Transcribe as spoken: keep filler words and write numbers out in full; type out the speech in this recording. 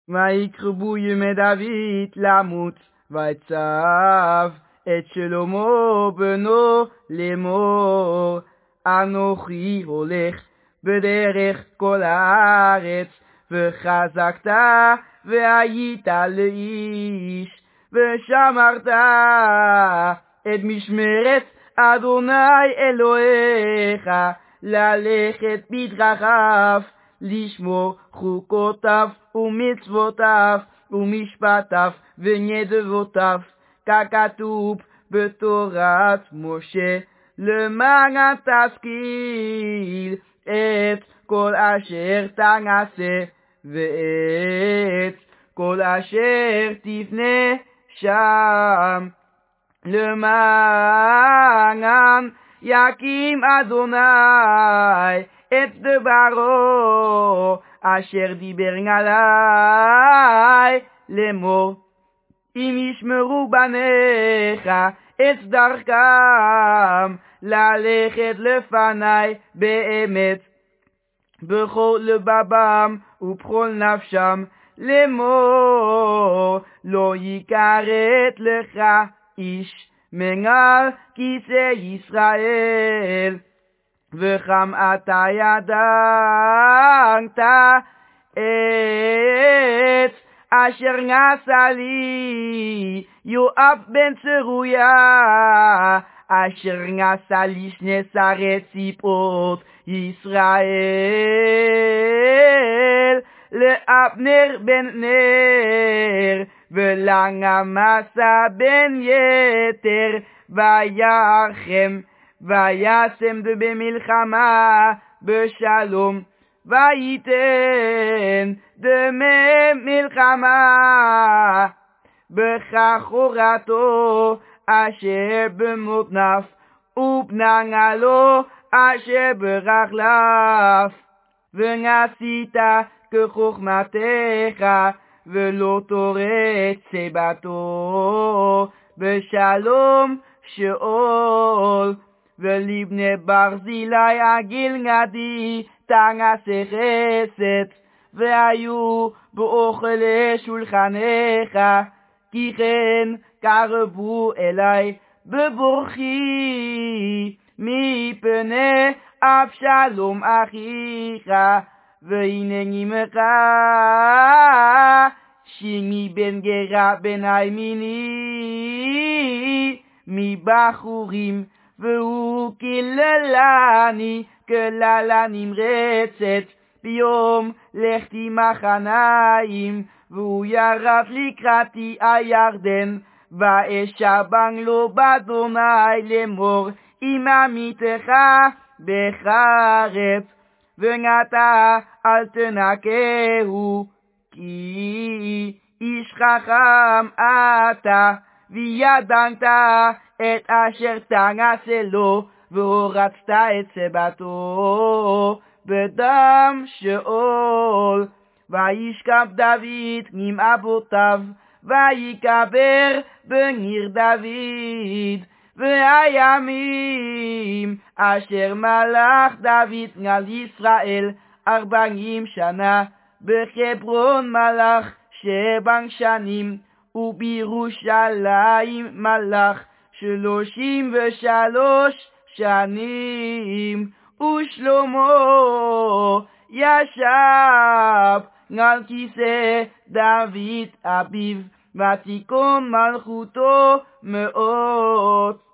ויקרבו ימי דוד למות, ויצב את שלמה בנו לאמור, אנוכי הולך בדרך כל הארץ, וחזקת והיית לאיש, ושמרת את משמרת אדוני אלוהיך, ללכת בדרכיו, לשמור חוקותיו ומצוותיו ומשפטיו ונדבותיו, ככתוב בתורת משה, למען תשכיל את כל אשר תעשה, ואת כל אשר תפנה שם, למען יקים אדוני את דברו אשר דיבר עלי לאמור, אם ישמרו בניך את דרכם, ללכת לפני באמת בכל לבבם ובכל נפשם, לאמור, לא יכרת לך איש מעל כיסא ישראל, וכם אתה ידעת את אשר נעשה לי יואב בן צרויה, אשר נעשה לי שני שרי ציפות ישראל, לאבנר בן נר ולעמסה בן יתר, ויחם וישם במלחמה בשלום, וייתן דמי מלחמה בחכורתו אשר במותנף, ובנעלו אשר ברגליו, ונעשית כחוכמתך, ולא תורד סבתו בשלום שאול, ולבני ברזילי הגלעדי תעשה חסד, והיו באוכלי שולחנך, כי כן קרבו אלי בברכי מפני אבשלום אחיך, והנני ממך שימי בן גרה בני מיני מבחורים, והוא קיללני קללה נמרצת ביום לכתי מחניים, והוא ירד לקראתי הירדן, ואשבן לו באדוני לאמור, אם עמיתך בחרב, ונתה אל תנקהו, כי איש חכם אתה, וידעת את אשר תעשה לו, והורצת את סבתו בדם שאול. וישכב דוד עם אבותיו, ויקבר בניר דוד, והימים אשר מלך דוד על ישראל ארבעים שנה, בחברון מלך שבע שנים, ובירושלים מלך שלושים ושלוש שנים. ושלמה ישב על כיסא דוד אביו, ותיכון מלכותו מאוד.